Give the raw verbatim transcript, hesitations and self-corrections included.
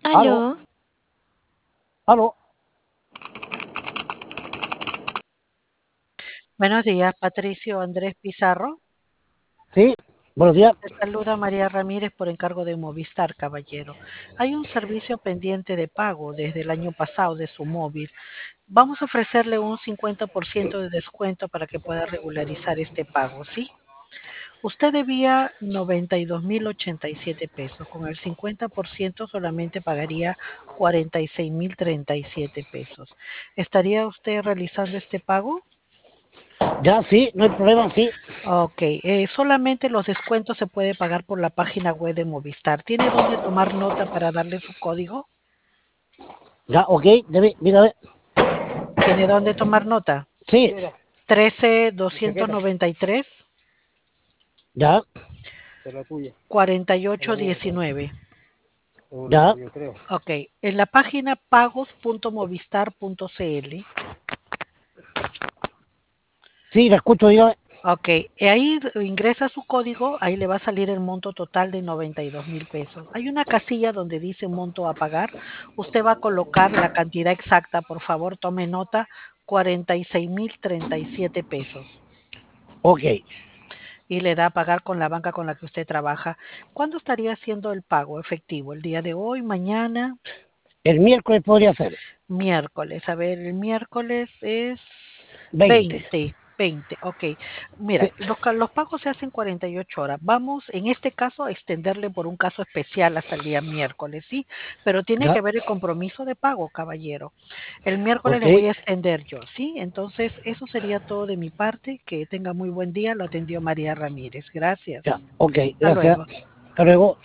Aló, Aló, aló. Buenos días, Patricio Andrés Pizarro. Sí, buenos días. Te saluda María Ramírez por encargo de Movistar, caballero. Hay un servicio pendiente de pago desde el año pasado de su móvil. Vamos a ofrecerle un cincuenta por ciento de descuento para que pueda regularizar este pago, ¿sí? Usted debía noventa y dos mil ochenta y siete pesos. Con el cincuenta por ciento solamente pagaría cuarenta y seis mil treinta y siete pesos. ¿Estaría usted realizando este pago? Ya, sí, no hay problema, sí. Ok, eh, solamente los descuentos se puede pagar por la página web de Movistar. ¿Tiene dónde tomar nota para darle su código? Ya, ok, debe, mira, a ver. ¿Tiene dónde tomar nota? Sí, trece doscientos noventa y tres ya, cuarenta y ocho diecinueve. ya. Ok, en la página pagos punto movistar punto cl. Sí, la escucho, dígame. Ok, y ahí ingresa su código, ahí le va a salir el monto total de noventa y dos mil pesos. Hay una casilla donde dice monto a pagar. Usted va a colocar la cantidad exacta, por favor, tome nota, cuarenta y seis mil treinta y siete pesos. Ok. Y le da a pagar con la banca con la que usted trabaja. ¿Cuándo estaría haciendo el pago efectivo? ¿El día de hoy, mañana? El miércoles podría ser. Miércoles. A ver, el miércoles es Veinte. veinte, veinte, ok. Mira, Sí, los, ca- los pagos se hacen cuarenta y ocho horas. Vamos, en este caso, a extenderle por un caso especial hasta el día miércoles, ¿sí? Pero tiene que ya, haber el compromiso de pago, caballero. El miércoles ok. le voy a extender yo, ¿sí? Entonces, eso sería todo de mi parte. Que tenga muy buen día. Lo atendió María Ramírez. Gracias. Ya, ok, Hasta gracias. luego. Hasta luego.